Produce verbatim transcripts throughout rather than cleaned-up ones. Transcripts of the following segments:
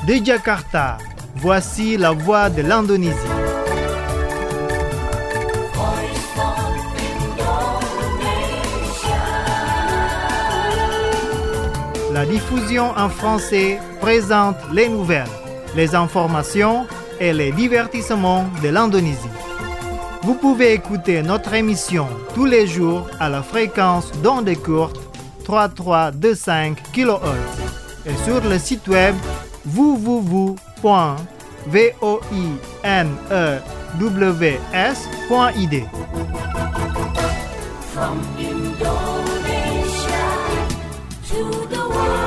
De Jakarta, voici la voix de l'Indonésie. La diffusion en français présente les nouvelles, les informations et les divertissements de l'Indonésie. Vous pouvez écouter notre émission tous les jours à la fréquence d'ondes courtes trente-trois vingt-cinq kilohertz et sur le site web w w w point voinews point i d. From Indonesia to the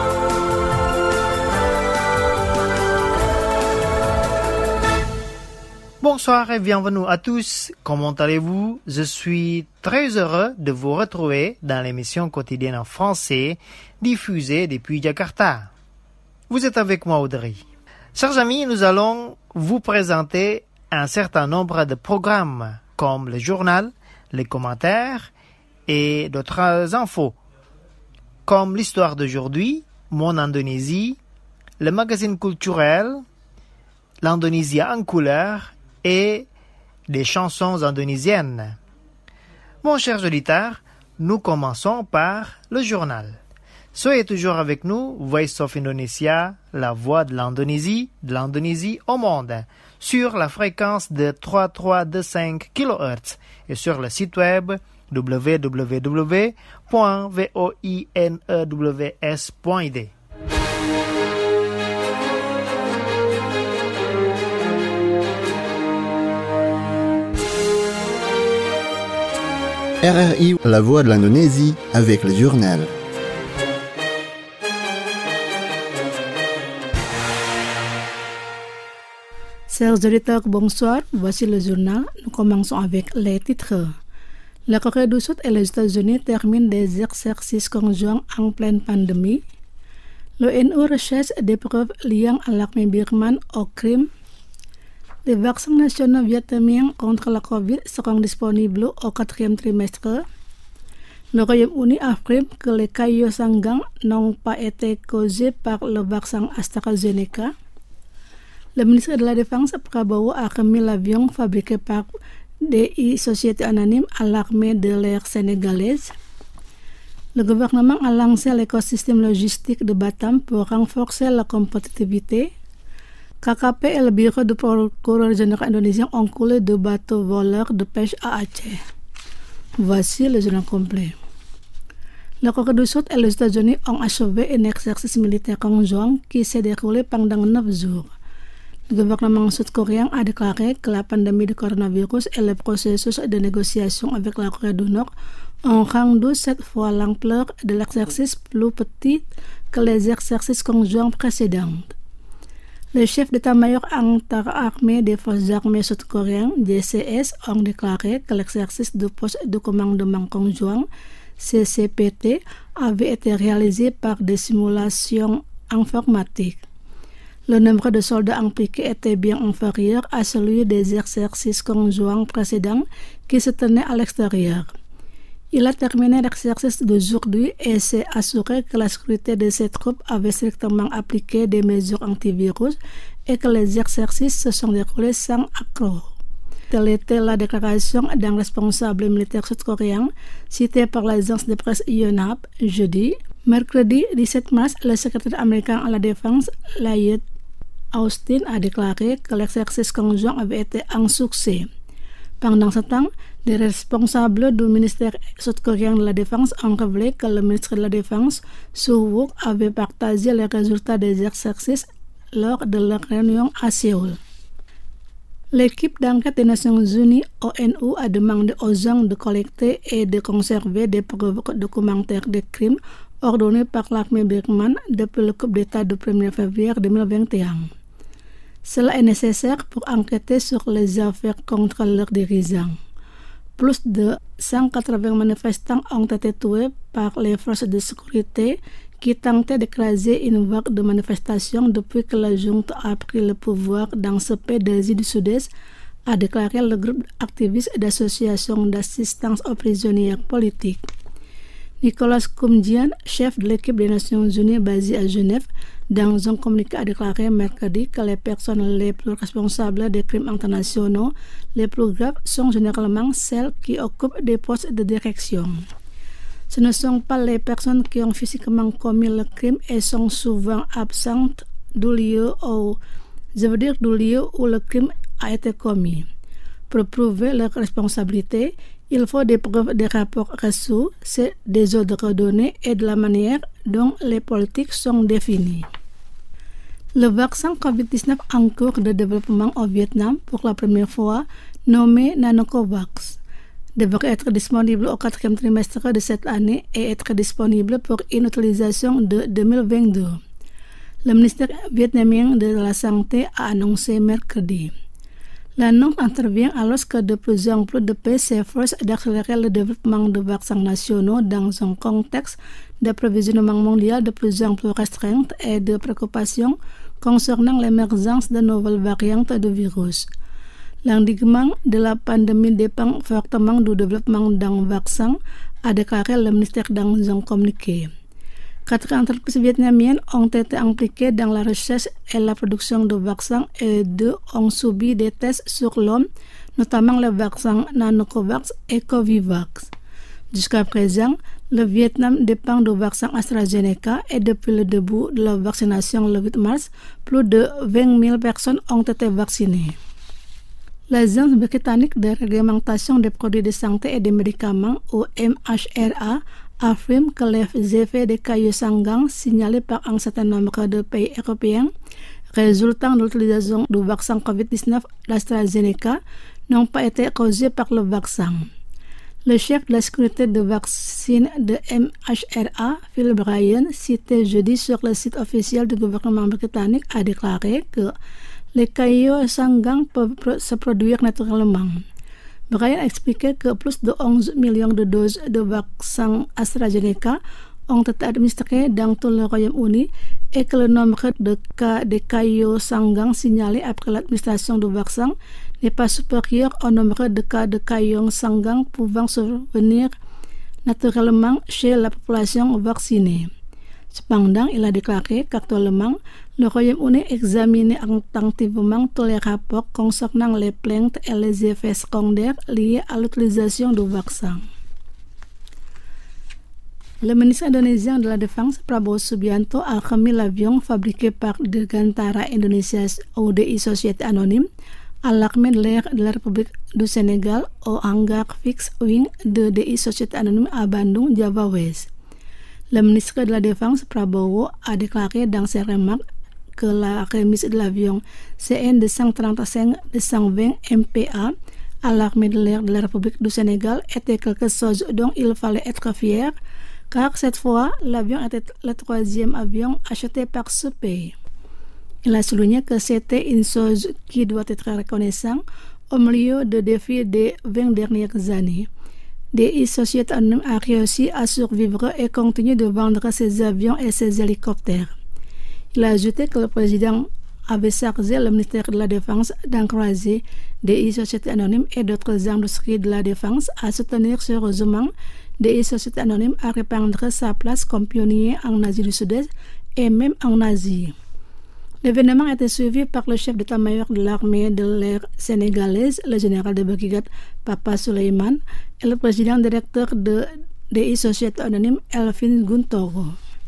Bonsoir et bienvenue à tous. Comment allez-vous? Je suis très heureux de vous retrouver dans l'émission quotidienne en français diffusée depuis Jakarta. Vous êtes avec moi, Audrey. Chers amis, nous allons vous présenter un certain nombre de programmes comme le journal, les commentaires et d'autres infos, comme l'histoire d'aujourd'hui, Mon Indonésie, le magazine culturel, l'Indonésie en couleur et des chansons indonésiennes. Mon cher auditeur, nous commençons par le journal. Soyez toujours avec nous, Voice of Indonesia, la voix de l'Indonésie, de l'Indonésie au monde, sur la fréquence de trente-trois vingt-cinq kilohertz et sur le site web w w w point voinews point i d. R R I, la voix de l'Indonésie, avec le journal. Chers auditeurs, bonsoir. Voici le journal. Nous commençons avec les titres. La Corée du Sud et les États-Unis terminent des exercices conjoints en pleine pandémie. L'O N U recherche des preuves liant à l'armée birmane au crime. Les vaccins nationaux vietnamiens contre la Covid seront disponibles au quatrième trimestre. Le Royaume-Uni affirme que les caillots sanguins n'ont pas été causés par le vaccin AstraZeneca. Le ministre de la Défense, Prabowo, a remis l'avion fabriqué par D I Société Anonyme à l'armée de l'air sénégalaise. Le gouvernement a lancé l'écosystème logistique de Batam pour renforcer la compétitivité. K K P et le bureau du procureur général indonésien ont coulé deux bateaux voleurs de pêche à Aceh. Voici le journal complet. La Corée du Sud et les États-Unis ont achevé un exercice militaire conjoint qui s'est déroulé pendant neuf jours. Le gouvernement sud-coréen a déclaré que la pandémie du coronavirus et le processus de négociation avec la Corée du Nord ont rendu cette fois l'ampleur de l'exercice plus petite que les exercices conjoints précédents. Les chefs d'état-major inter-armées des forces armées sud-coréennes, J C S, ont déclaré que l'exercice de poste de commandement conjoint, C C P T, avait été réalisé par des simulations informatiques. Le nombre de soldats impliqués était bien inférieur à celui des exercices conjoints précédents qui se tenaient à l'extérieur. Il a terminé l'exercice d'aujourd'hui et s'est assuré que la sécurité de ses troupes avait strictement appliqué des mesures antivirus et que les exercices se sont déroulés sans accroc. Telle était la déclaration d'un responsable militaire sud-coréen cité par l'agence de presse Yonhap jeudi. Mercredi dix-sept mars, le secrétaire américain à la défense, Lloyd Austin, a déclaré que l'exercice conjoint avait été un succès. Pendant ce temps, des responsables du ministère sud-coréen de la Défense ont révélé que le ministre de la Défense, Soo Wook, avait partagé les résultats des exercices lors de leur réunion à Séoul. L'équipe d'enquête des Nations Unies, O N U, a demandé aux gens de collecter et de conserver des preuves documentaires de crimes ordonnés par l'armée birmane depuis le coup d'État du premier février deux mille vingt et un. Cela est nécessaire pour enquêter sur les affaires contre leurs dirigeants. Plus de cent quatre-vingts manifestants ont été tués par les forces de sécurité qui tentaient d'écraser une vague de manifestations depuis que la junte a pris le pouvoir dans ce pays d'Asie du Sud-Est, a déclaré le groupe activiste d'association d'assistance aux prisonniers politiques. Nicolas Koumjian, chef de l'équipe des Nations Unies basée à Genève, dans un communiqué a déclaré mercredi que les personnes les plus responsables des crimes internationaux les plus graves sont généralement celles qui occupent des postes de direction. Ce ne sont pas les personnes qui ont physiquement commis le crime et sont souvent absentes du lieu où, je veux dire du lieu où le crime a été commis. Pour prouver leur responsabilité, il faut des preuves des rapports reçus, c'est des ordres donnés et de la manière dont les politiques sont définies. Le vaccin covid dix-neuf en cours de développement au Vietnam pour la première fois, nommé Nanocovax, devrait être disponible au quatrième trimestre de cette année et être disponible pour une utilisation de deux mille vingt-deux. Le ministère vietnamien de la Santé a annoncé mercredi. L'annonce intervient alors que de plus en plus de pays s'efforcent d'accélérer le développement de vaccins nationaux dans un contexte d'approvisionnement mondial de plus en plus restreint et de préoccupation concernant l'émergence de nouvelles variantes de virus. L'endiguement de la pandémie dépend fortement du développement d'un vaccin, a déclaré le ministère dans un communiqué. Quatre entreprises vietnamiennes ont été impliquées dans la recherche et la production de vaccins et deux ont subi des tests sur l'homme, notamment le vaccin Nanocovax et Covivax. Jusqu'à présent, le Vietnam dépend du vaccin AstraZeneca et depuis le début de la vaccination le huit mars, plus de vingt mille personnes ont été vaccinées. L'Agence britannique de réglementation des produits de santé et des médicaments, ou M H R A, affirme que les effets des caillots sanguins signalés par un certain nombre de pays européens résultant de l'utilisation du vaccin covid dix-neuf d'AstraZeneca n'ont pas été causés par le vaccin. Le chef de la sécurité de vaccins de M H R A, Phil Bryan, cité jeudi sur le site officiel du gouvernement britannique, a déclaré que les caillots sanguins peuvent se produire naturellement. Bryan a expliqué que plus de onze millions de doses de vaccin AstraZeneca ont été administrées dans tout le Royaume-Uni et que le nombre de cas de caillots sanguins signalés après l'administration du vaccin n'est pas supérieur au nombre de cas de caillots sanguins pouvant survenir naturellement chez la population vaccinée. Cependant, il a déclaré qu'actuellement, le Royaume-Uni examine attentivement tous les rapports concernant les plaintes et les effets secondaires liés à l'utilisation du vaccin. Le ministre indonésien de la Défense, Prabowo Subianto, a remis l'avion fabriqué par Dirgantara Indonesia ou D I Société Anonyme à l'armée de l'air de la République du Sénégal au hangar Fixed Wing de D I Société Anonyme à Bandung, Java West. Le ministre de la Défense, Prabowo, a déclaré dans ses remarques que la remise de l'avion C N deux cent trente-cinq deux cent vingt M P A à l'armée de l'air de la République du Sénégal était quelque chose dont il fallait être fier, car cette fois, l'avion était le troisième avion acheté par ce pays. Il a souligné que c'était une chose qui doit être reconnaissante au milieu des défis des vingt dernières années. D I Société Anonyme a réussi à survivre et continue de vendre ses avions et ses hélicoptères. Il a ajouté que le président avait chargé le ministère de la Défense d'encourager D I Société Anonyme et d'autres industries de la défense à soutenir sérieusement D I Société Anonyme à répandre sa place comme pionnier en Asie du Sud-Est et même en Asie. L'événement a été suivi par le chef d'état-major de l'armée de l'air sénégalaise, le général de brigade Papa Souleyman, et le président directeur de D I Société Anonyme, Elvin Guntoro.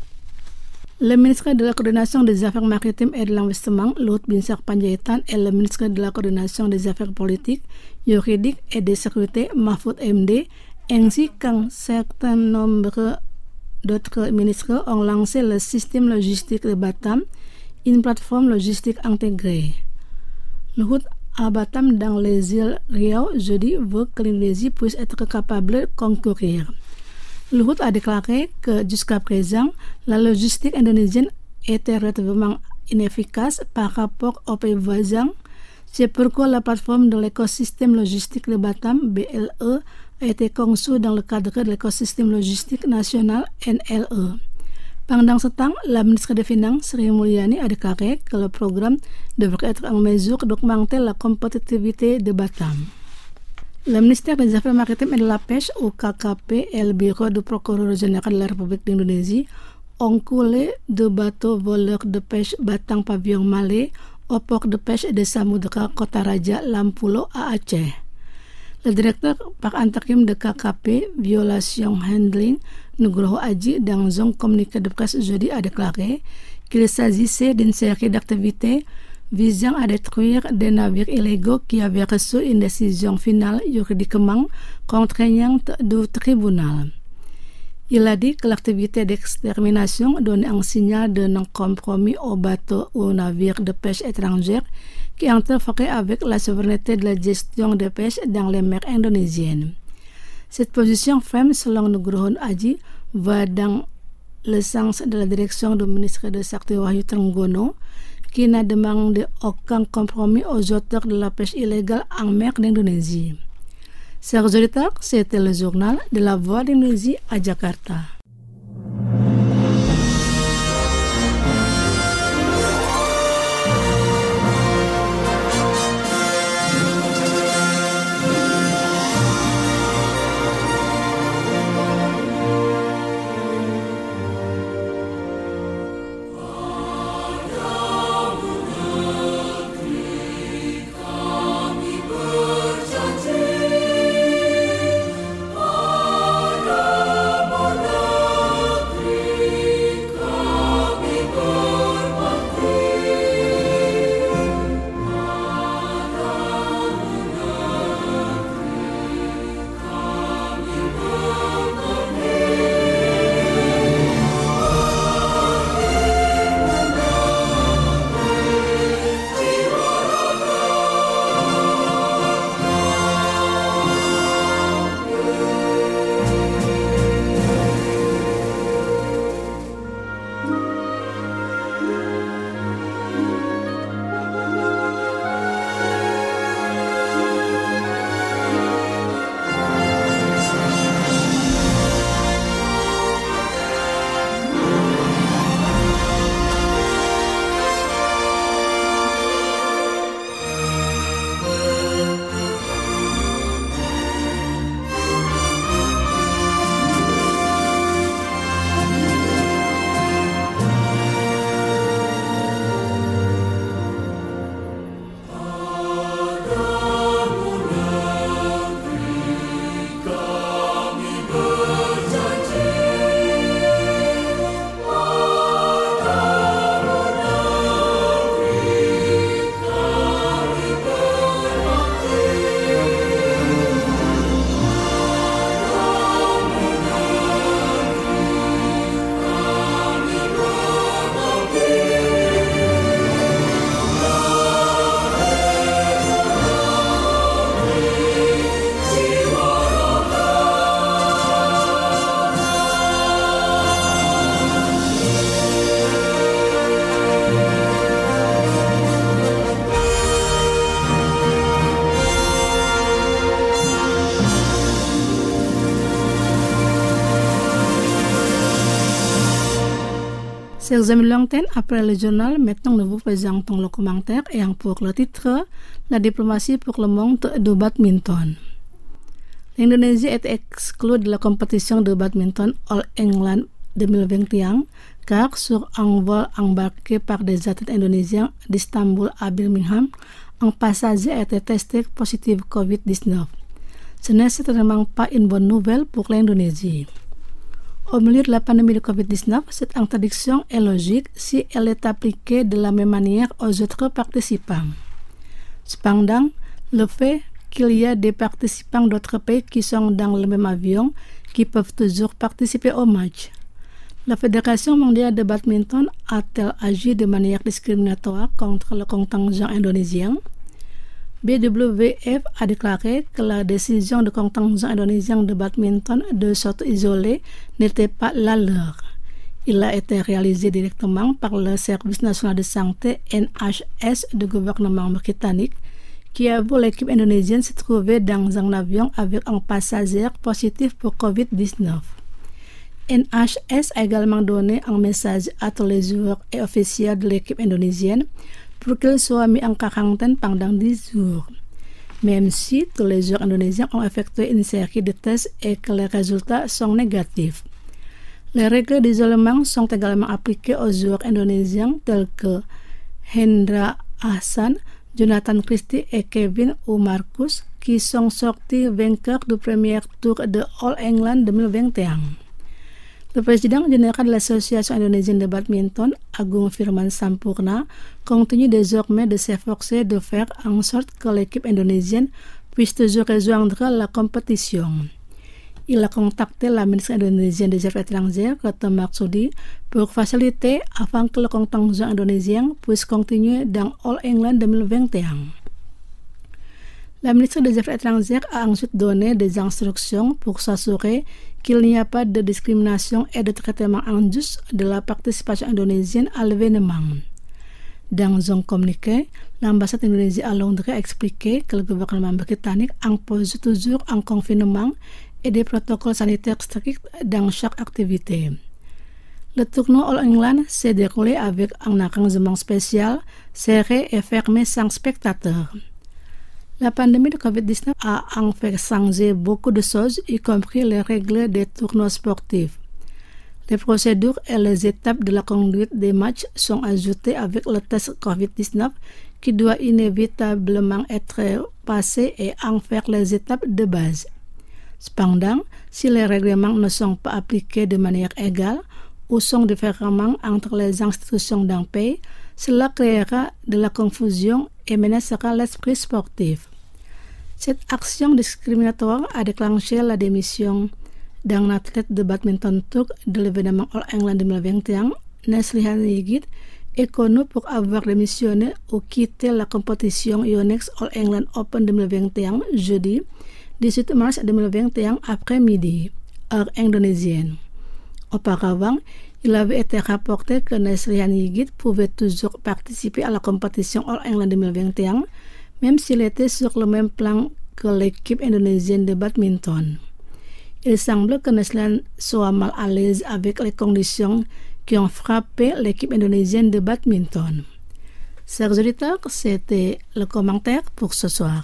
Le ministre de la Coordination des Affaires maritimes et de l'Investissement, Luhut Binsar Panjaitan, et le ministre de la Coordination des Affaires politiques, juridiques et de sécurité, Mahfoud M D, ainsi qu'un certain nombre d'autres ministres ont lancé le système logistique de Batam, une plateforme logistique intégrée. Luhut à Batam dans les îles Riau jeudi veut que l'Indonésie puisse être capable de concourir. Luhut a déclaré que jusqu'à présent, la logistique indonésienne était relativement inefficace par rapport aux pays voisins. C'est pourquoi la plateforme de l'écosystème logistique de Batam, B L E, a été conçue dans le cadre de l'écosystème logistique national N L E. Pendant ce temps, la ministre des Finances, Sri Mulyani, a déclaré que le programme devrait être en mesure d'augmenter la compétitivité de Batam. Le ministère des Affaires maritimes et de la Pêche, ou K K P, et le bureau du procureur général de la République d'Indonésie ont coulé deux bateaux voleurs de pêche battant pavillon malais au port de pêche de Samudra Kota Raja Lampulo à Aceh. Le directeur par intérim de K K P, Violation Handling, Nugroho Aji, dans un communiqué de presse jeudi, a déclaré qu'il s'agissait d'une série d'activités visant à détruire des navires illégaux qui avaient reçu une décision finale juridiquement contraignante du tribunal. Il a dit que l'activité d'extermination donnait un signal de non-compromis aux bateaux ou navires de pêche étrangers qui interféraient avec la souveraineté de la gestion de pêche dans les mers indonésiennes. Cette position ferme, selon Nugroho Aji, va dans le sens de la direction du ministre de Sakti Wahyu Trenggono, qui n'a demandé aucun compromis aux auteurs de la pêche illégale en mer d'Indonésie. Chers auditeurs, c'était le journal de la Voix d'Indonésie à Jakarta. Chers amis l'antenne, après le journal, maintenant nous vous présentons le commentaire ayant pour le titre « La diplomatie pour le monde du badminton ». L'Indonésie est exclue de la compétition de badminton All England deux mille vingt et un car sur un vol embarqué par des athlètes indonésiens d'Istanbul à Birmingham, un passager a été testé positif covid dix-neuf. Ce n'est certainement pas une bonne nouvelle pour l'Indonésie. Au milieu de la pandémie de covid dix-neuf, cette interdiction est logique si elle est appliquée de la même manière aux autres participants. Cependant, le fait qu'il y a des participants d'autres pays qui sont dans le même avion qui peuvent toujours participer au match. La Fédération mondiale de badminton a-t-elle agi de manière discriminatoire contre le contingent indonésien? B W F a déclaré que la décision du contingent indonésien de badminton de s'auto-isoler n'était pas la leur. Il a été réalisé directement par le Service national de santé N H S du gouvernement britannique qui a vu l'équipe indonésienne se trouver dans un avion avec un passager positif pour covid dix-neuf. N H S a également donné un message à tous les joueurs et officiels de l'équipe indonésienne pour qu'ils soient mis en quarantaine pendant dix jours. même si tous les joueurs indonésiens ont effectué une série de tests et que les résultats sont négatifs. Les règles d'isolement sont également appliquées aux joueurs indonésiens tels que Hendra Ahsan, Jonathan Christie et Kevin Marcus qui sont sortis vainqueurs du premier tour de All England deux mille vingt et un. Le président général de l'Association indonésienne de badminton, Agung Firman Sampurna, continue désormais de s'efforcer de faire en sorte que l'équipe indonésienne puisse toujours rejoindre la compétition. Il a contacté la ministre indonésienne des Affaires étrangères, Retno Marsudi, pour faciliter afin que le contingent indonésien puisse continuer dans All England deux mille vingt et un. La ministre des Affaires étrangères a ensuite donné des instructions pour s'assurer qu'il n'y a pas de discrimination et de traitement injuste de la participation indonésienne à l'événement. Dans un communiqué, l'ambassade d'Indonésie à Londres a expliqué que le gouvernement britannique impose toujours un confinement et des protocoles sanitaires stricts dans chaque activité. Le tournoi All England s'est déroulé avec un arrangement spécial, serré et fermé sans spectateurs. La pandémie de covid dix-neuf a en fait changé beaucoup de choses, y compris les règles des tournois sportifs. Les procédures et les étapes de la conduite des matchs sont ajoutées avec le test covid dix-neuf qui doit inévitablement être passé et en faire les étapes de base. Cependant, si les règlements ne sont pas appliqués de manière égale ou sont différemment entre les institutions d'un pays, cela créera de la confusion et menacera l'esprit sportif. Cette action discriminatoire a déclenché la démission d'un athlète de badminton turc de l'événement All England deux mille vingt et un, Neslihan Yigit, est connu pour avoir démissionné ou quitté la compétition Yonex All England Open deux mille vingt et un jeudi dix-huit mars deux mille vingt et un après-midi, heure indonésienne. Auparavant, il avait été rapporté que Neslihan Yigit pouvait toujours participer à la compétition All England deux mille vingt et un, même s'il était sur le même plan que l'équipe indonésienne de badminton. Il semble que Neslihan soit mal à l'aise avec les conditions qui ont frappé l'équipe indonésienne de badminton. Chers auditeurs, c'était le commentaire pour ce soir.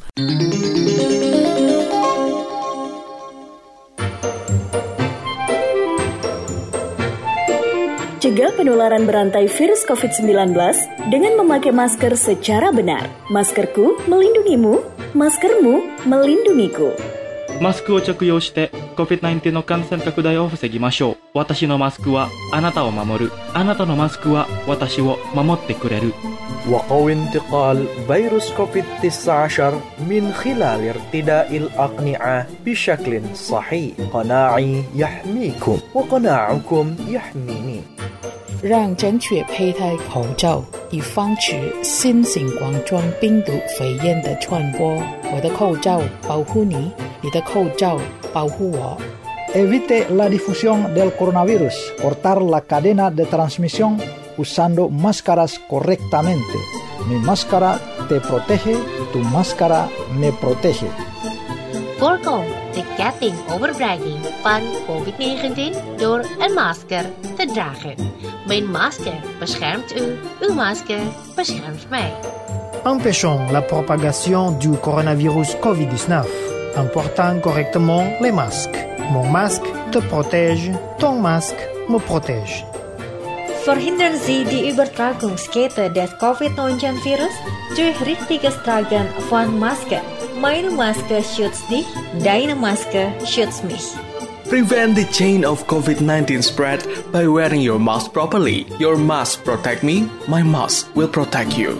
Cegah penularan berantai virus covid sembilan belas dengan memakai masker secara benar. Maskerku melindungimu, maskermu melindungiku. マスクを着用して コビッドナインティーン の感染拡大を防ぎましょう。私のマスクはあなたを守る。あなたのマスクは私を守ってくれる。 وقوي انتقال فيروس كوفيد تسعة عشر من خلال ارتداء الأقنعة بشكل صحيح. قناعي يحميكم وقناعكم يحميني. 让正确佩戴口罩，以防止新型冠状病毒肺炎的传播。我的口罩保护你，你的口罩保护我。 Evite la difusión del coronavirus. Cortar la cadena de transmisión usando máscaras correctamente. Mi máscara te protege, tu máscara me protege. Voorkom de ketting overbrenging van covid negentien door een masker te dragen. Mijn masker beschermt u, uw masker beschermt mij. Empêchons la propagation du coronavirus covid dix-neuf en portant correctement les masques. Mon masque te protège, ton masque me protège. Verhindern Sie die Übertragungskette des covid neunzehn Virus durch richtiges Tragen von Maske. Meine Maske schützt dich, deine Maske schützt mich. Prevent the chain of covid nineteen spread by wearing your mask properly. Your mask protect me, my mask will protect you.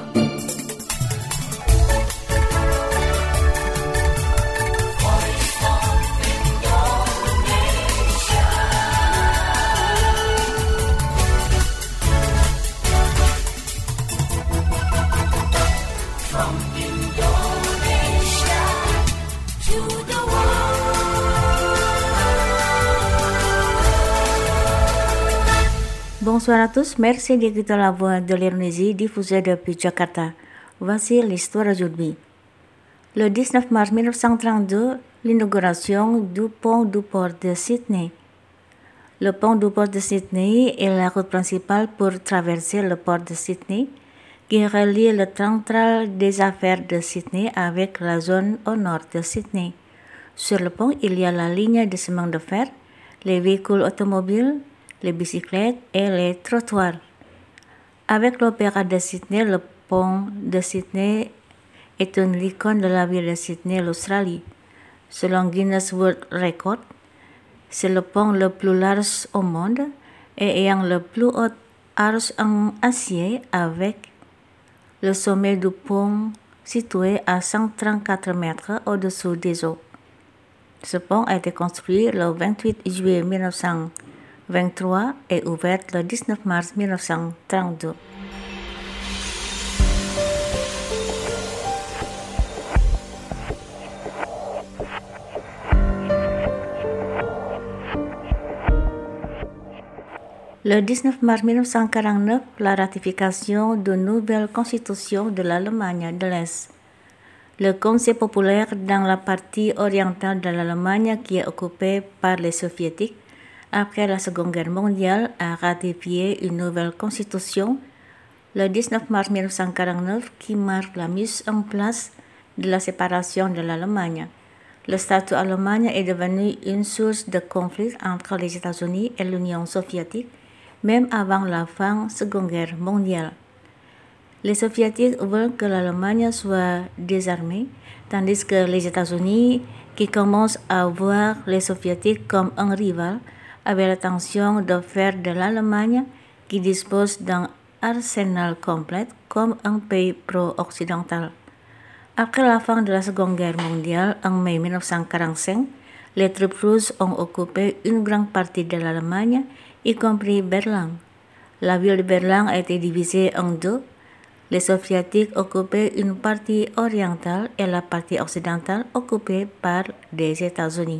Bonsoir à tous, merci d'écouter la voix de l'Indonésie diffusée depuis Jakarta. Voici l'histoire aujourd'hui. Le dix-neuf mars mille neuf cent trente-deux, l'inauguration du pont du port de Sydney. Le pont du port de Sydney est la route principale pour traverser le port de Sydney qui relie le central des affaires de Sydney avec la zone au nord de Sydney. Sur le pont, il y a la ligne de chemin de fer, les véhicules automobiles, les bicyclettes et les trottoirs. Avec l'Opéra de Sydney, le pont de Sydney est une icône de la ville de Sydney, l'Australie. Selon Guinness World Record, c'est le pont le plus large au monde et ayant le plus haut arche en acier avec le sommet du pont situé à cent trente-quatre mètres au-dessous des eaux. Ce pont a été construit le vingt-huit juillet mille neuf cent vingt-trois et ouvert le dix-neuf mars mille neuf cent trente-deux. Le dix-neuf mars mille neuf cent quarante-neuf, la ratification de nouvelle constitution de l'Allemagne de l'Est. Le Conseil populaire dans la partie orientale de l'Allemagne qui est occupée par les soviétiques après la Seconde Guerre mondiale a ratifié une nouvelle constitution le dix-neuf mars mille neuf cent quarante-neuf qui marque la mise en place de la séparation de l'Allemagne. Le statut Allemagne est devenu une source de conflit entre les États-Unis et l'Union soviétique même avant la fin de la Seconde Guerre mondiale. Les soviétiques veulent que l'Allemagne soit désarmée, tandis que les États-Unis, qui commencent à voir les soviétiques comme un rival, avaient l'intention de faire de l'Allemagne, qui dispose d'un arsenal complet, comme un pays pro-occidental. Après la fin de la Seconde Guerre mondiale, en mai mille neuf cent quarante-cinq, les troupes russes ont occupé une grande partie de l'Allemagne, y compris Berlin. La ville de Berlin a été divisée en deux. Les soviétiques occupaient une partie orientale et la partie occidentale occupée par les États-Unis.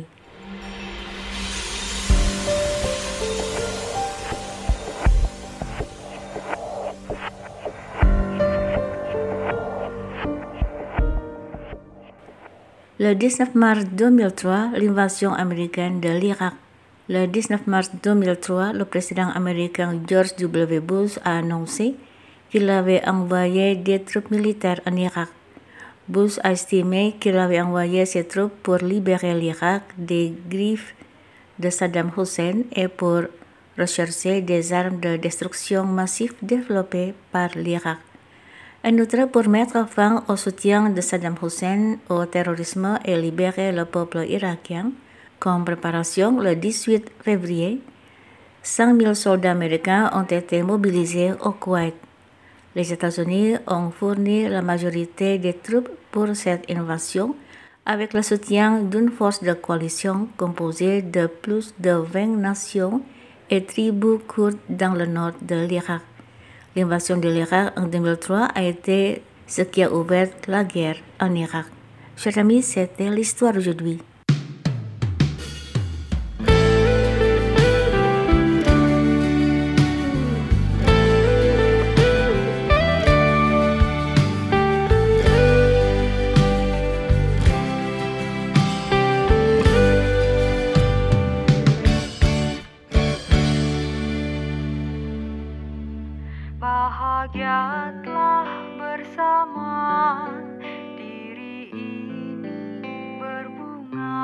Le dix-neuf mars deux mille trois, l'invasion américaine de l'Irak. Le dix-neuf mars deux mille trois, le président américain George W. Bush a annoncé qu'il avait envoyé des troupes militaires en Irak. Bush a estimé qu'il avait envoyé ses troupes pour libérer l'Irak des griffes de Saddam Hussein et pour rechercher des armes de destruction massive développées par l'Irak. En outre, pour mettre fin au soutien de Saddam Hussein au terrorisme et libérer le peuple irakien, comme préparation, le dix-huit février, cent mille soldats américains ont été mobilisés au Koweït. Les États-Unis ont fourni la majorité des troupes pour cette invasion avec le soutien d'une force de coalition composée de plus de vingt nations et tribus kurdes dans le nord de l'Irak. L'invasion de l'Irak en deux mille trois a été ce qui a ouvert la guerre en Irak. Chers amis, c'était l'histoire aujourd'hui. Bahagia telah bersama diri ini berbunga.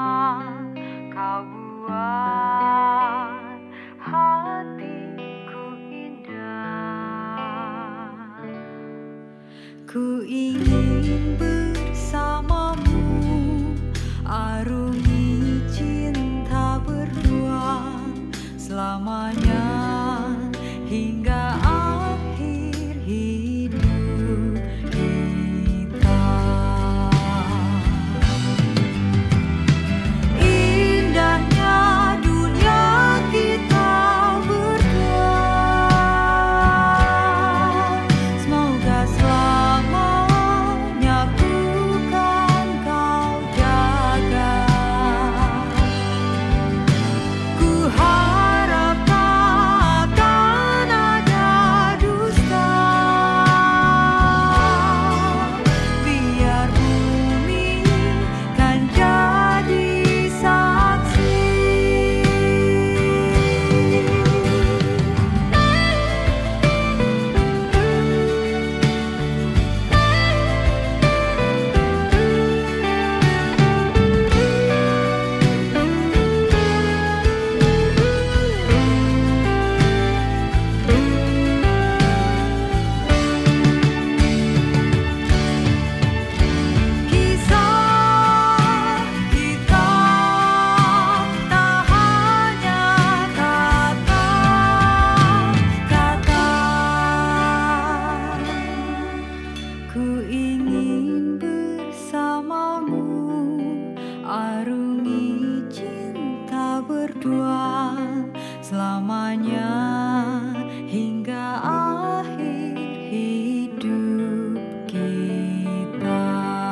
berdua selamanya hingga akhir hidup kita.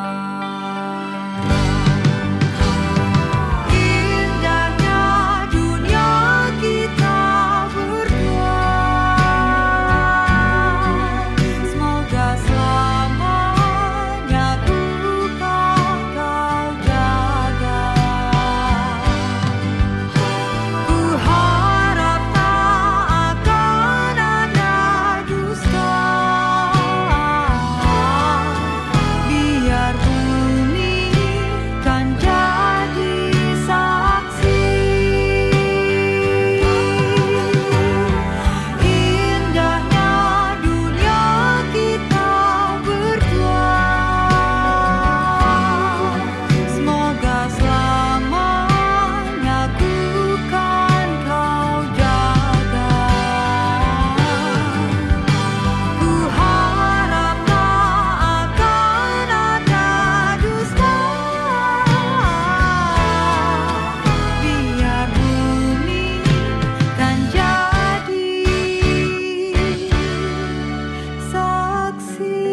Indahnya dunia kita berdua, semoga selamanya ku kan kau jaga. Ku harap tak akan ada dusta, biar bumi kan jadi saksi. Indahnya dunia kita berdua, semoga selamanya ku kan kau jaga. Ku harap tak akan ada dusta, biar bumi kan jadi saksi.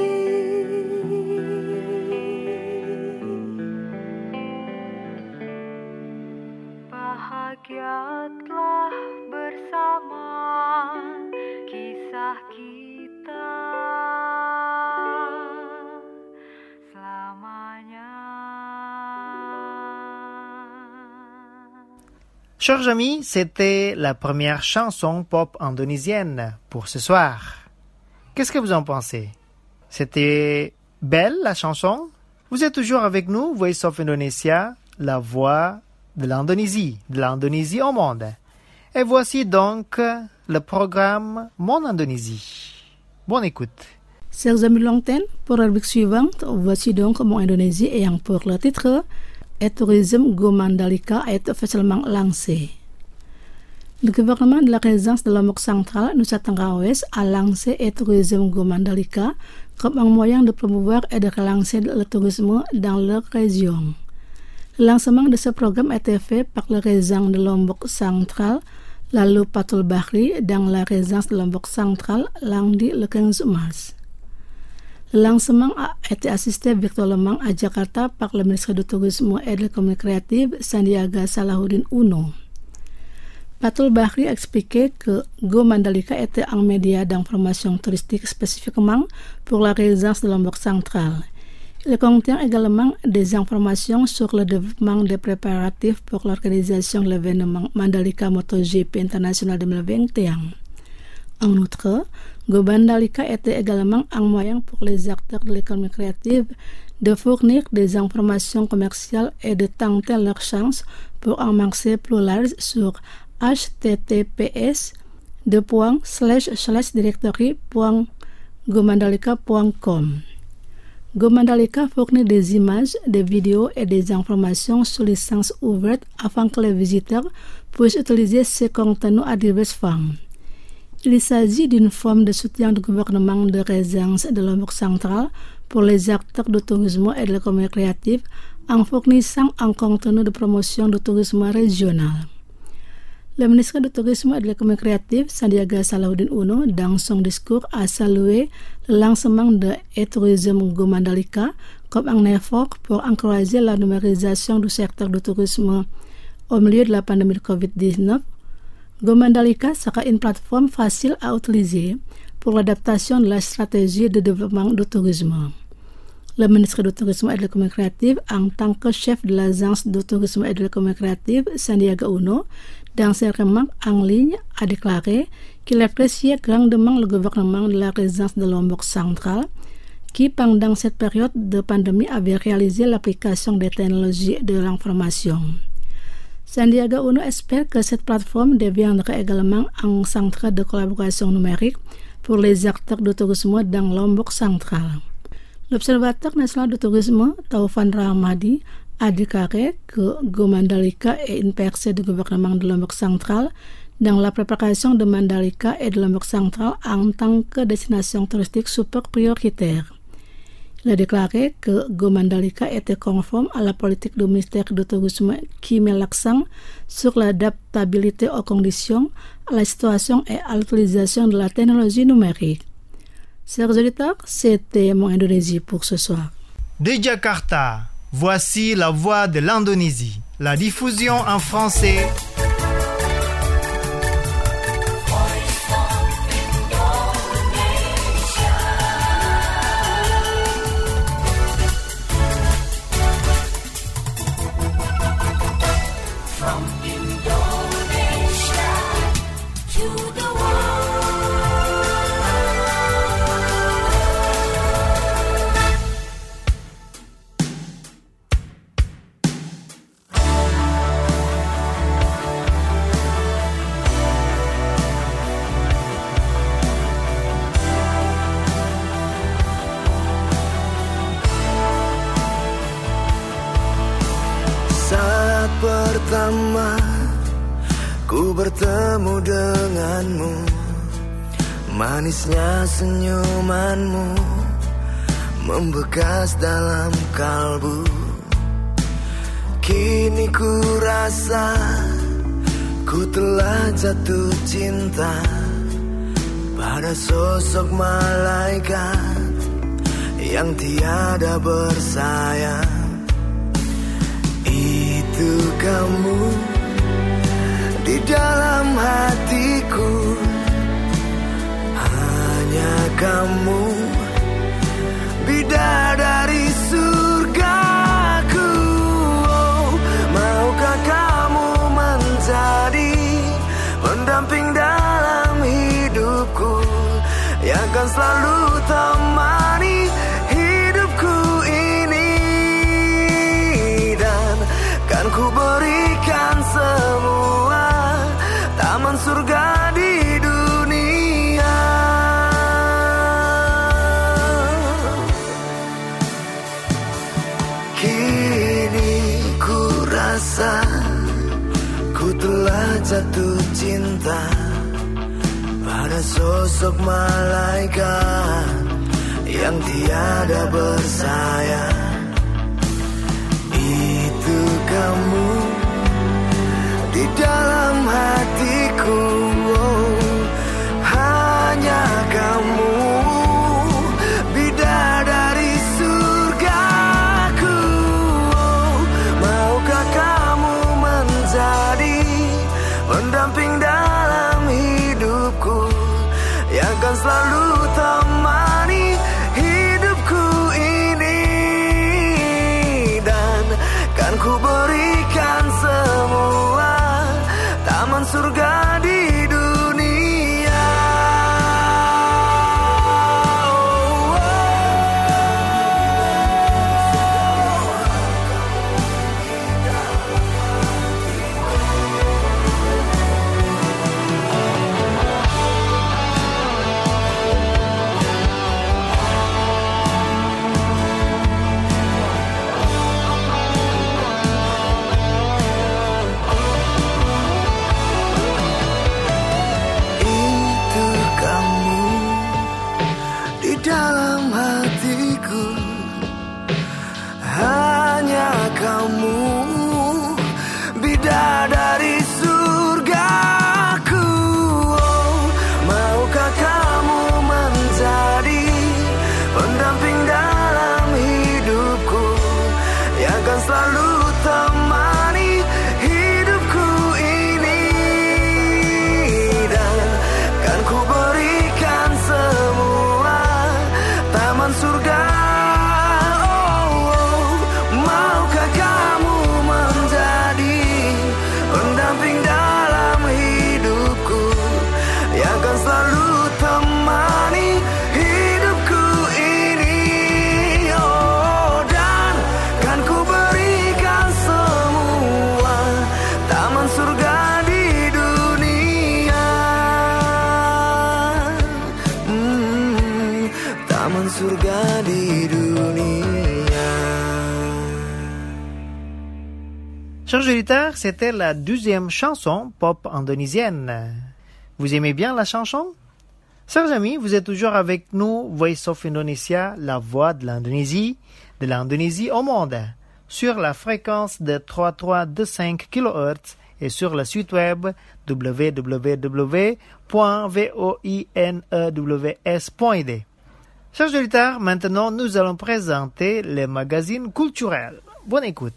Bahagia telah bersama kisah kita selamanya. Chers amis, c'était la première chanson pop indonésienne pour ce soir. Qu'est-ce que vous en pensez? C'était belle la chanson? Vous êtes toujours avec nous, Voice of Indonesia, la voix de l'Indonésie, de l'Indonésie au monde. Et voici donc le programme Mon Indonésie. Bonne écoute. Chers amis lointains, pour la rubrique suivante, voici donc Mon Indonésie ayant pour le titre et Tourisme Go Mandalika a été officiellement lancé. Le gouvernement de la résidence de Lombok Central, Nusa Tenggara Ouest, a lancé et Tourisme Go Mandalika comme un moyen de promouvoir et de relancer le tourisme dans leur région. Le lancement de ce programme a été fait par le résident de Lombok Central, lalu Patul Bahri, dans la résidence de Lombok Central, lundi le quinze mars. Le lancement a été assisté virtuellement à Jakarta par le ministre du Tourisme et de l'économie créative, Sandiaga Salahuddin Uno. Patul Bahri a expliqué que Go Mandalika était un média d'information touristique spécifiquement pour la résidence de Lombok Central. Il contient également des informations sur le développement des préparatifs pour l'organisation de l'événement Mandalika MotoGP International deux mille vingt et un. En outre, Go Mandalika était également un moyen pour les acteurs de l'économie créative de fournir des informations commerciales et de tenter leur chance pour un marché plus large sur h t t p s deux points slash slash directory point gomandalika point com. Go Mandalika fournit des images, des vidéos et des informations sous licence ouverte afin que les visiteurs puissent utiliser ces contenus à diverses fins. Il s'agit d'une forme de soutien du gouvernement de résidence de Lombok Central pour les acteurs de tourisme et de l'économie créative en fournissant un contenu de promotion du tourisme régional. Le ministre du Tourisme et de l'économie créative, Sandiaga Salahuddin Uno, dans son discours, a salué le lancement de e-tourisme Go Mandalika comme un effort pour encourager la numérisation du secteur du tourisme au milieu de la pandémie de covid dix-neuf. Go Mandalika sera une plateforme facile à utiliser pour l'adaptation de la stratégie de développement du tourisme. Le ministre du Tourisme et de l'économie créative, en tant que chef de l'agence du tourisme et de l'économie créative, Sandiaga Uno, dans ses remarques en ligne, a déclaré qu'il appréciait grandement le gouvernement de la résidence de Lombok Central, qui, pendant cette période de pandémie, avait réalisé l'application des technologies de l'information. Sandiaga Uno espère que cette plateforme deviendra également un centre de collaboration numérique pour les acteurs du tourisme dans Lombok Central. L'Observateur national du tourisme, Taufan Rahmadi, a déclaré que Go Mandalika est une percée du gouvernement de Lombok Central dans la préparation de Mandalika et de Lombok Central en tant que destination touristique super prioritaire. Il a déclaré que Go Mandalika était conforme à la politique du ministère du Tourisme qui met l'accent sur l'adaptabilité aux conditions, à la situation et à l'utilisation de la technologie numérique. Chers auditeurs, c'était mon Indonésie pour ce soir. De Jakarta, voici la voix de l'Indonésie. La diffusion en français. Pertama ku bertemu denganmu, manisnya senyumanmu membekas dalam kalbu. Kini ku rasa ku telah jatuh cinta pada sosok malaikat yang tiada bersayang. Itu kamu di dalam hatiku, hanya kamu bidadari surgaku. Oh, maukah kamu menjadi pendamping dalam hidupku yang akan selalu temani hidupku ini, dan kan ku berikan semua taman surga di dunia. Kini ku rasa ku telah jatuh cinta pada sosok malaikat yang tiada bersayang. Itu kamu di dalam hatiku, oh, hanya kamu bidadari surgaku. Oh, maukah kamu menjadi pendamping dalam hidupku yang akan selalu temani hidupku ini, dan kan ku berikan semua taman surga di dunia. Oh, oh. Dalam hatiku, hanya kamu bidadari surgaku. Oh, maukah kamu menjadi pendamping dalam hidupku yang akan selalu temani hidupku ini, dan kan ku berikan semua taman surga. Oh, oh, maukah kamu menjadi pendamping dalam hidupku yang akan selalu temani hidupku ini, oh, dan kan ku berikan semua taman surga di dunia. Hmm, taman surga di dunia. Chers auditeurs, c'était la douzième chanson pop indonésienne. Vous aimez bien la chanson? Chers amis, vous êtes toujours avec nous, Voice of Indonesia, la voix de l'Indonésie, de l'Indonésie au monde, sur la fréquence de trois virgule trois deux cinq kilohertz et sur le site web w w w point voinews point d. Chers auditeurs, maintenant nous allons présenter les magazines culturels. Bonne écoute.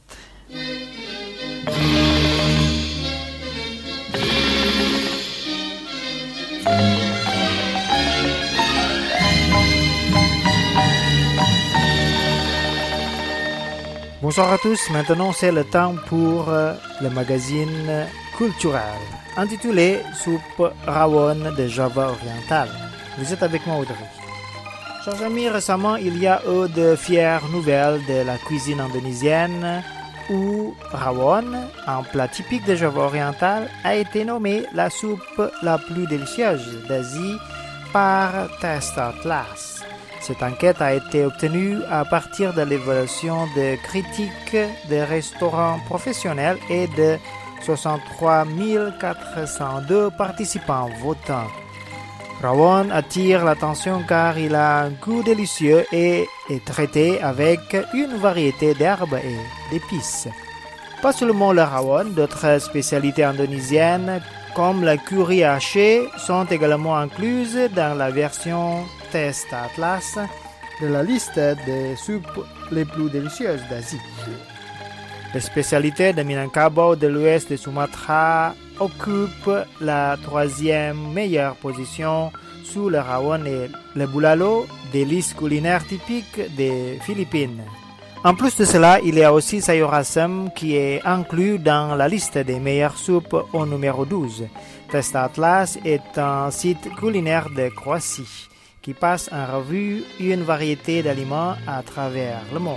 Bonsoir à tous, maintenant c'est le temps pour euh, le magazine culturel intitulé Soupe Rawon de Java oriental. Vous êtes avec moi Audrey. Chers amis, récemment il y a eu de fières nouvelles de la cuisine indonésienne où Rawon, un plat typique de Java oriental, a été nommé la soupe la plus délicieuse d'Asie par Taste Atlas. Cette enquête a été obtenue à partir de l'évaluation de critiques de restaurants professionnels et de soixante-trois mille quatre cent deux participants votants. Rawon attire l'attention car il a un goût délicieux et est traité avec une variété d'herbes et d'épices. Pas seulement le rawon, d'autres spécialités indonésiennes comme la curry hachée sont également incluses dans la version Taste Atlas de la liste des soupes les plus délicieuses d'Asie. Les spécialités de Minangkabau de l'ouest de Sumatra occupent la troisième meilleure position sous le rawon et le bulalo, des listes culinaires typiques des Philippines. En plus de cela, il y a aussi sayur asem qui est inclus dans la liste des meilleures soupes au numéro douze. Taste Atlas est un site culinaire de Croatie qui passe en revue une variété d'aliments à travers le monde.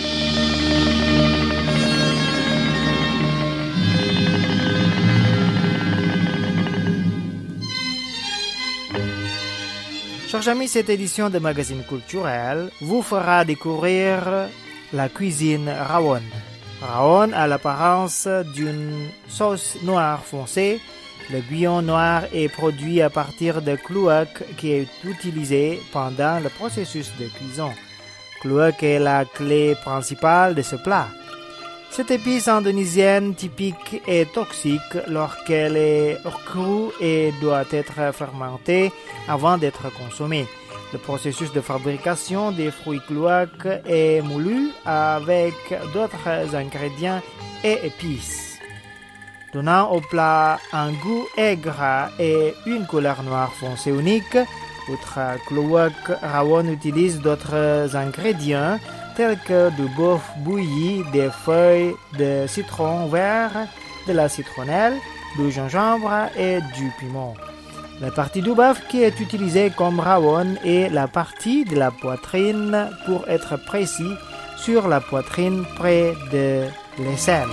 Chers amis, cette édition de Magazine Culturel vous fera découvrir la cuisine rawon. Rawon a l'apparence d'une sauce noire foncée. Le bouillon noir est produit à partir de kluak qui est utilisé pendant le processus de cuisson. Kluak est la clé principale de ce plat. Cette épice indonésienne typique est toxique lorsqu'elle est crue et doit être fermentée avant d'être consommée. Le processus de fabrication des fruits kluak est moulu avec d'autres ingrédients et épices, donnant au plat un goût aigre et une couleur noire foncée unique. Outre kluak, rawon utilise d'autres ingrédients tels que du bœuf bouilli, des feuilles de citron vert, de la citronnelle, du gingembre et du piment. La partie du bœuf qui est utilisée comme rawon est la partie de la poitrine, pour être précis, sur la poitrine près de l'aisselle.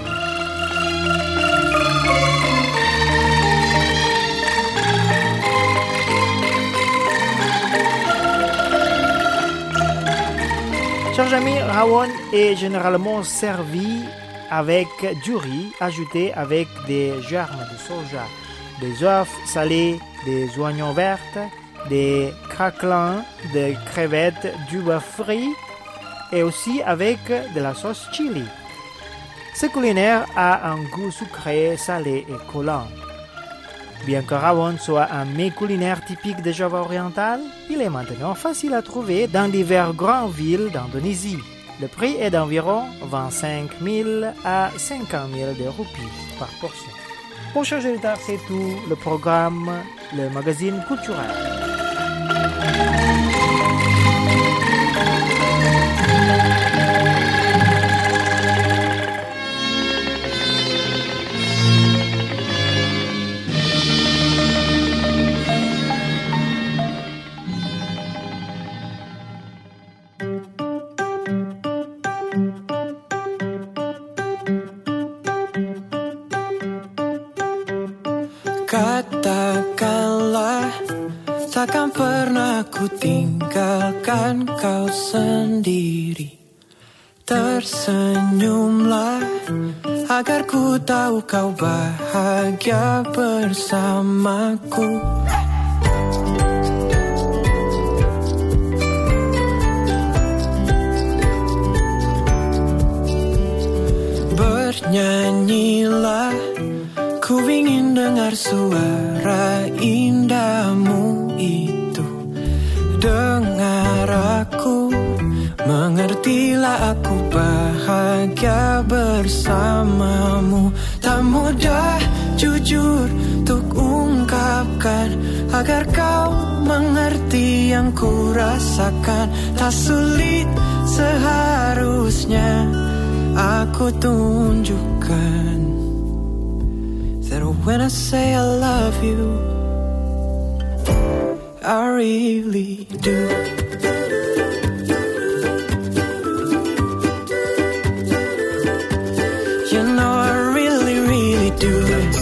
Chers amis, rawon est généralement servi avec du riz ajouté avec des germes de soja, des œufs salés, des oignons verts, des craquelins, des crevettes, du bœuf frit et aussi avec de la sauce chili. Ce culinaire a un goût sucré, salé et collant. Bien que rawon soit un mets culinaire typique de Java oriental, il est maintenant facile à trouver dans diverses grandes villes d'Indonésie. Le prix est d'environ vingt-cinq mille à cinquante mille de roupies par portion. Pour changer de tard, c'est tout le programme, le magazine culturel. Katakanlah takkan pernah ku tinggalkan kau sendiri. Tersenyumlah agar ku tahu kau bahagia bersamaku. Bernyanyilah, ku ingin dengar suara indahmu itu. Dengar aku, mengertilah aku bahagia bersamamu. Tak mudah jujur untuk ungkapkan, agar kau mengerti yang ku rasakan. Tak sulit seharusnya aku tunjukkan, that when I say I love you, I really do. You know I really, really do.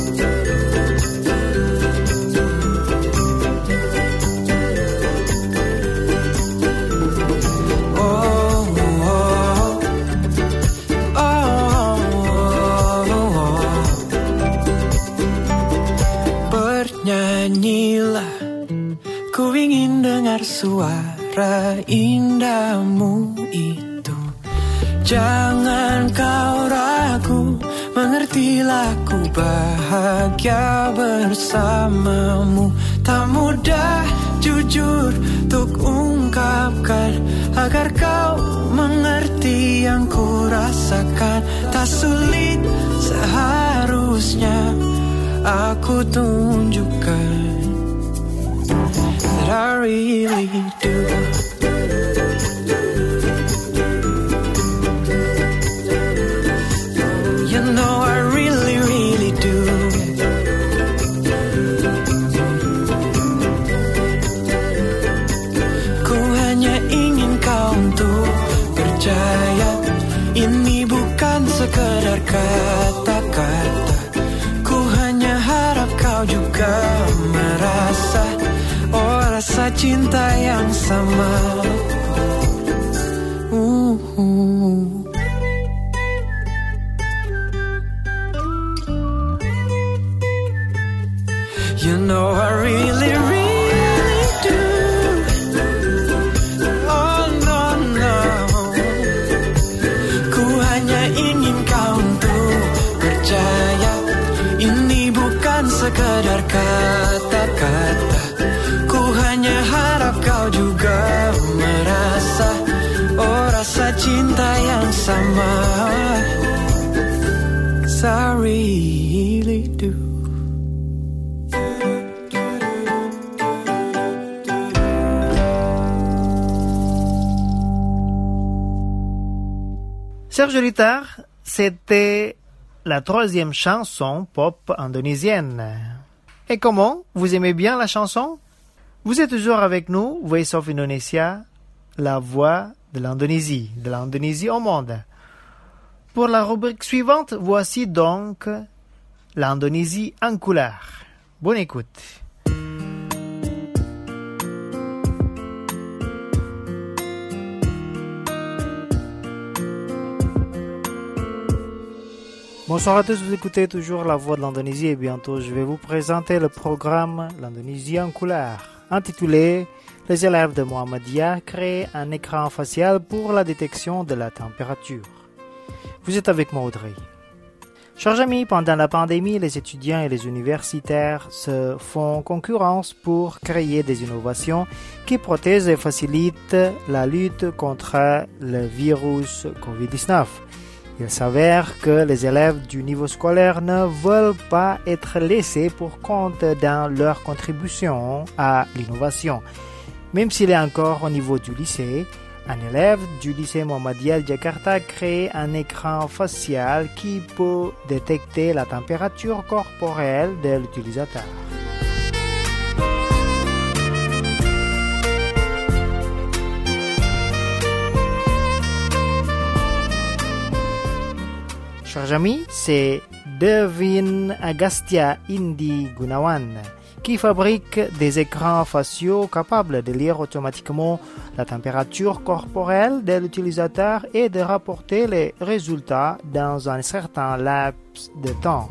Nyanyilah, ku ingin dengar suara indahmu itu. Jangan kau ragu, mengertilah ku bahagia bersamamu. Tak mudah jujur untuk ungkapkan, agar kau mengerti yang ku rasakan. Tak sulit seharusnya aku tunjukkan, that I really do. You know I really, really do. Ku hanya ingin kau untuk percaya, ini bukan sekedar kata-kata. Kau juga merasa, oh rasa cinta yang sama. uh, uh. You know I really, really do. Oh no, no. Ku hanya ingin kau untuk percaya, ini bukan sekedar kata-kata. Ku hanya harap kau juga merasa, oh rasa cinta yang sama. 'Cause I really do. Serge Litard, c'était la troisième chanson pop indonésienne. Et comment? Vous aimez bien la chanson? Vous êtes toujours avec nous, Voice of Indonesia, la voix de l'Indonésie, de l'Indonésie au monde. Pour la rubrique suivante, voici donc l'Indonésie en couleur. Bonne écoute. Bonsoir à tous, vous écoutez toujours La Voix de l'Indonésie et bientôt je vais vous présenter le programme L'Indonésie en couleur, intitulé « Les élèves de Mohammedia créent un écran facial pour la détection de la température ». Vous êtes avec moi Audrey. Chers amis, pendant la pandémie, les étudiants et les universitaires se font concurrence pour créer des innovations qui protègent et facilitent la lutte contre le virus covid dix-neuf. Il s'avère que les élèves du niveau scolaire ne veulent pas être laissés pour compte dans leur contribution à l'innovation. Même s'il est encore au niveau du lycée, un élève du lycée Mohammedia de Jakarta crée un écran facial qui peut détecter la température corporelle de l'utilisateur. Chers amis, c'est Devin Agastya Indi Gunawan qui fabrique des écrans faciaux capables de lire automatiquement la température corporelle de l'utilisateur et de rapporter les résultats dans un certain laps de temps.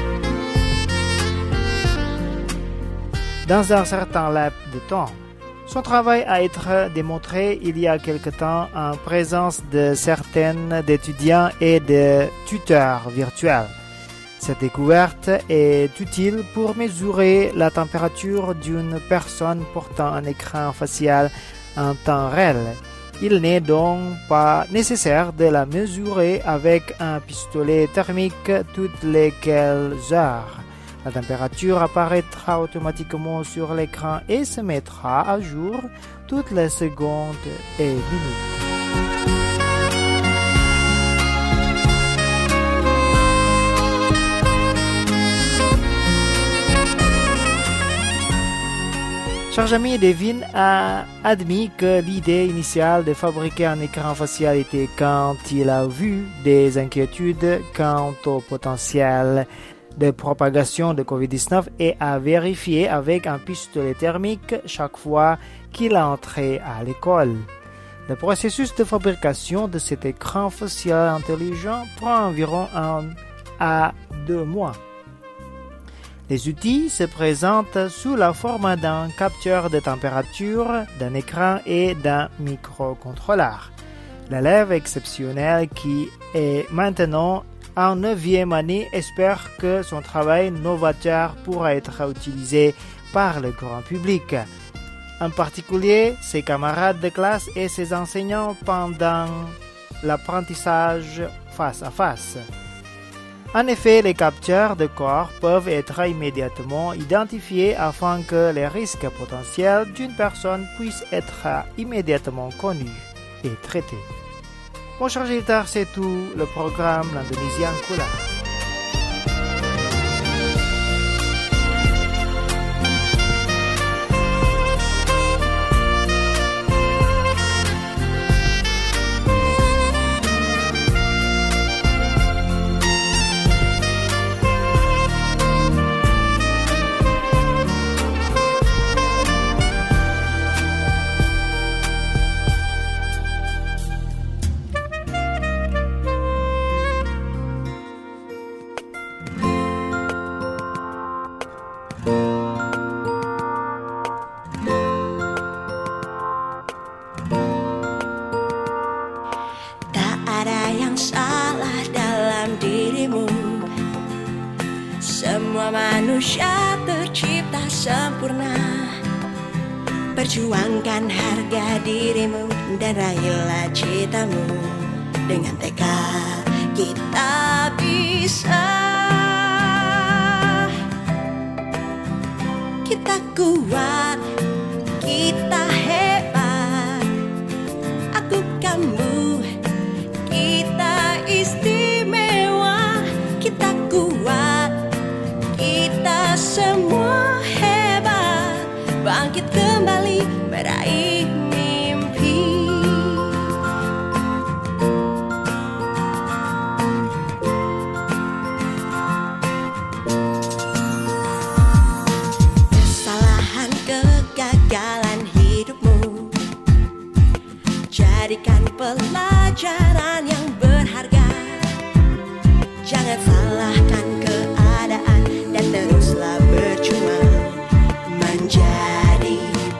Dans un certain laps de temps. Son travail a été démontré il y a quelque temps en présence de certains étudiants et de tuteurs virtuels. Cette découverte est utile pour mesurer la température d'une personne portant un écran facial en temps réel. Il n'est donc pas nécessaire de la mesurer avec un pistolet thermique toutes les quelques heures. La température apparaîtra automatiquement sur l'écran et se mettra à jour toutes les secondes et minutes. Chers amis, Devin a admis que l'idée initiale de fabriquer un écran facial était quand il a vu des inquiétudes quant au potentiel de propagation de covid dix-neuf et a vérifié avec un pistolet thermique chaque fois qu'il entrait à l'école. Le processus de fabrication de cet écran facial intelligent prend environ un à deux mois. Les outils se présentent sous la forme d'un capteur de température, d'un écran et d'un microcontrôleur. L'élève exceptionnel qui est maintenant en neuvième année espère que son travail novateur pourra être utilisé par le grand public, en particulier ses camarades de classe et ses enseignants pendant l'apprentissage face à face. En effet, les capteurs de corps peuvent être immédiatement identifiés afin que les risques potentiels d'une personne puissent être immédiatement connus et traités. Mon cher auditeur, c'est tout le programme l'Indonésien Kula. Manusia tercipta sempurna. Perjuangkan harga dirimu dan raihlah citamu. Dengan tekad kita bisa. Kita kuat, kita hebat. Aku kamu, kita istimewa. Kita kuat, kita semua hebat, bangkit kembali meraih mimpi. Kesalahan kegagalan hidupmu jadikan pelajaran yang berharga. Jangan salahkan keadaan dan teruslah berjuang menjadi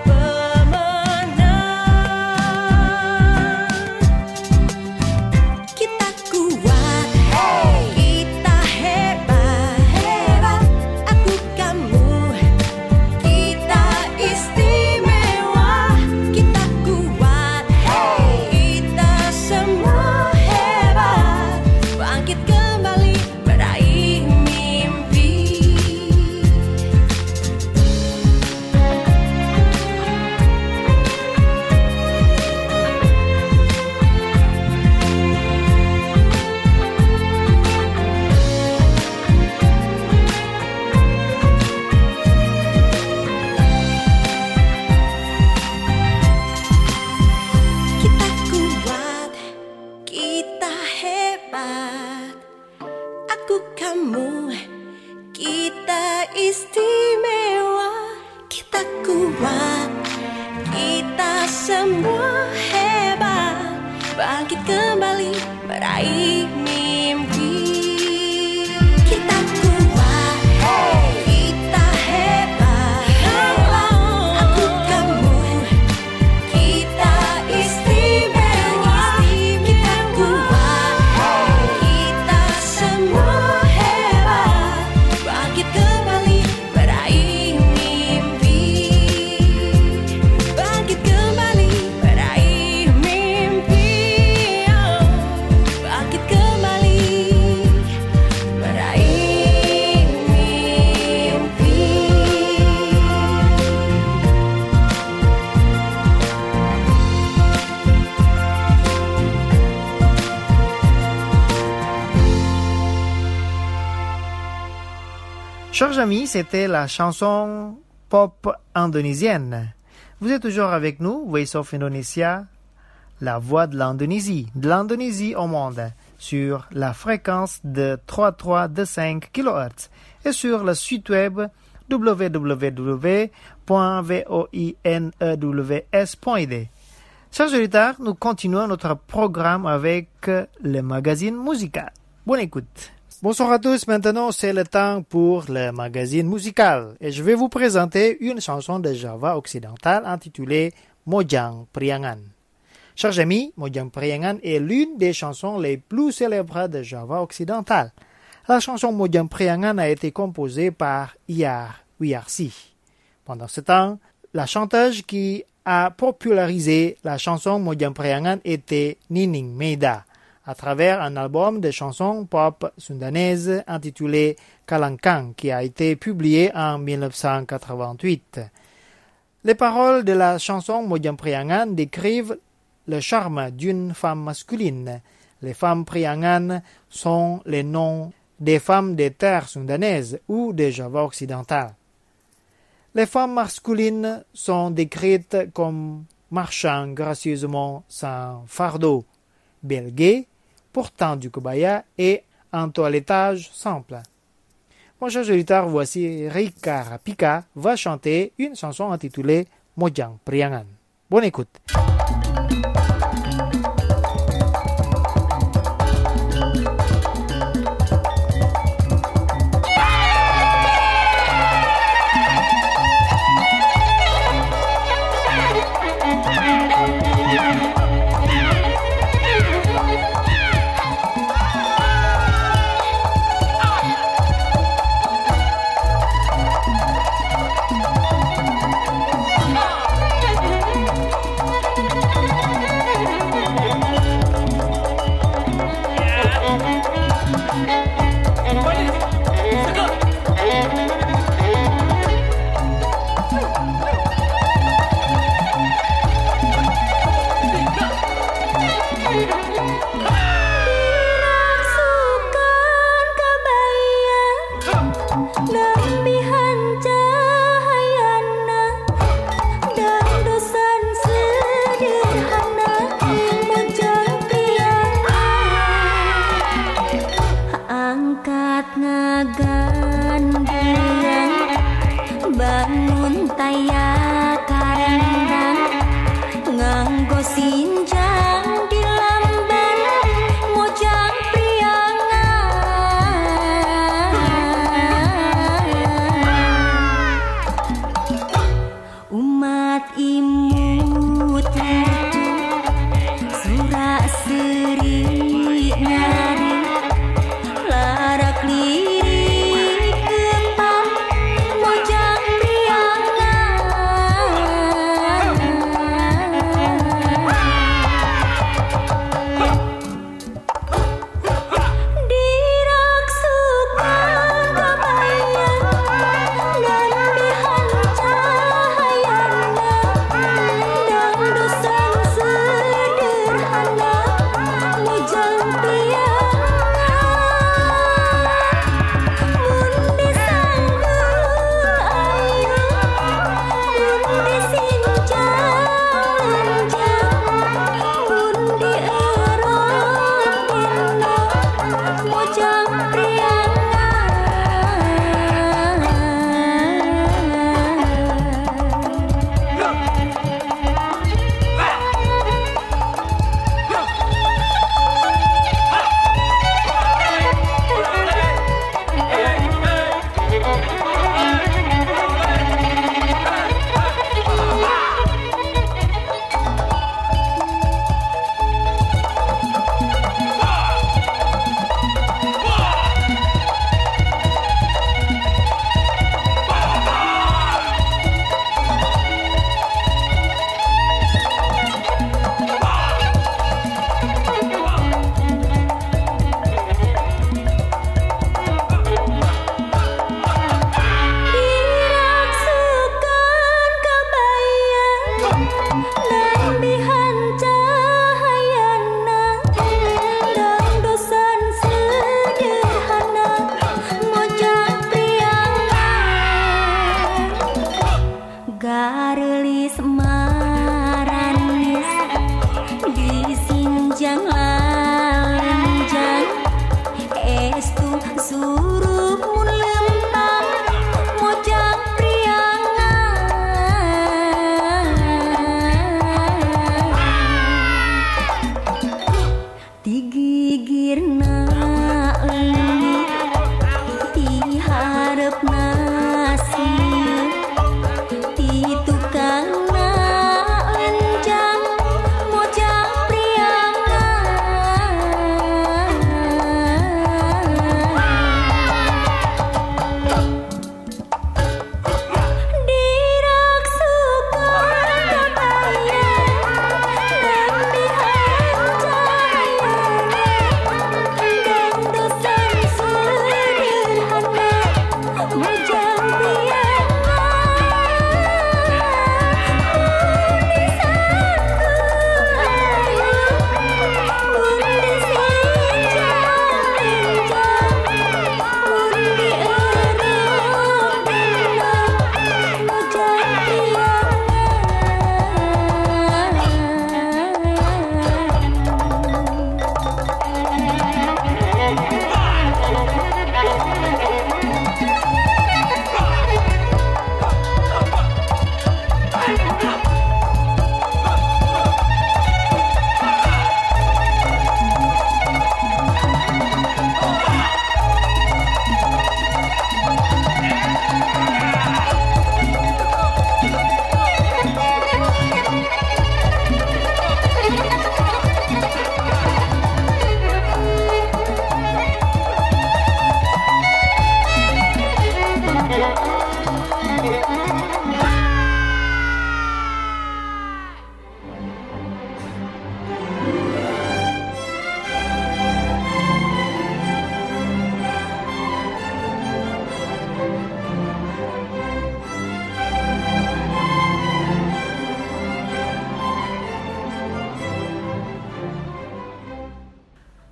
pemenang. Kita kuat, kita hebat, hebat. Aku kamu, kita istimewa. Kita kuat, kita semua hebat, bangkit kembali meraih mimpi. Kita kuat, kita hebat. Aku kamu, kita istimewa. Kita kuat, kita semua hebat, bangkit kembali meraih mimpi. Kita kuat, kita hebat. Aku kamu, Chers amis, c'était la chanson pop indonésienne. Vous êtes toujours avec nous, Voice of Indonesia, la voix de l'Indonésie, de l'Indonésie au monde, sur la fréquence de trois virgule trois deux cinq kilohertz et sur le site web w w w point voinews point i d. Chers auditeurs, nous continuons notre programme avec le magazine musical. Bonne écoute. Bonsoir à tous, maintenant c'est le temps pour le magazine musical et je vais vous présenter une chanson de Java occidental intitulée Mojang Priangan. Chers amis, Mojang Priangan est l'une des chansons les plus célèbres de Java occidental. La chanson Mojang Priangan a été composée par Iyar Wiarsi. Pendant ce temps, la chanteuse qui a popularisé la chanson Mojang Priangan était Nining Meida, à travers un album de chansons pop sundanaises intitulé Kalangkang qui a été publié en dix-neuf cent quatre-vingt-huit. Les paroles de la chanson Mojang Priangan décrivent le charme d'une femme masculine. Les femmes Priangan sont les noms des femmes des terres sundanaises ou des Java occidental. Les femmes masculines sont décrites comme marchant gracieusement sans fardeau, belguées, portant du kebaya et un toilettage simple. Mon cher auditeur, voici Rika Rapika va chanter une chanson intitulée Mojang Priangan. Bonne écoute.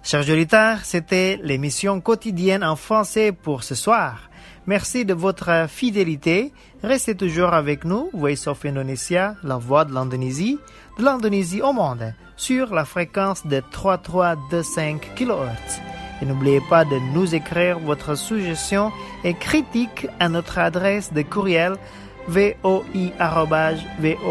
Chers auditeurs, c'était l'émission quotidienne en français pour ce soir. Merci de votre fidélité. Restez toujours avec nous, Voice of Indonesia, la voix de l'Indonésie, de l'Indonésie au monde, sur la fréquence de trois mille trois cent vingt-cinq kilohertz. Et n'oubliez pas de nous écrire votre suggestion et critique à notre adresse de courriel voi arobase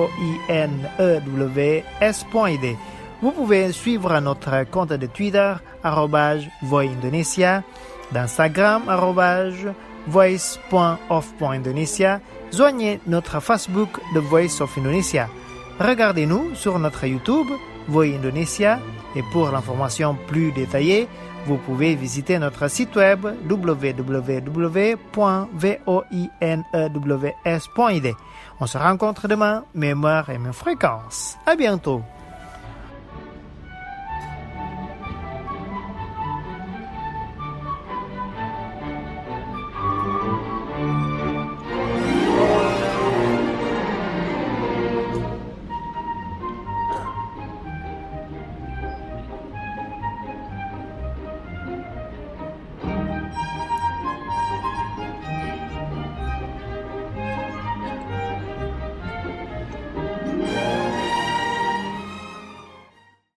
voinews point i d. Vous pouvez suivre notre compte de Twitter arobase voindonesia, d'Instagram arobase voice.of.indonesia. Joignez notre Facebook The Voice of Indonesia. Regardez-nous sur notre YouTube Voi Indonesia et pour l'information plus détaillée, vous pouvez visiter notre site web w w w point voinews point i d. On se rencontre demain, même heure et même fréquence. À bientôt.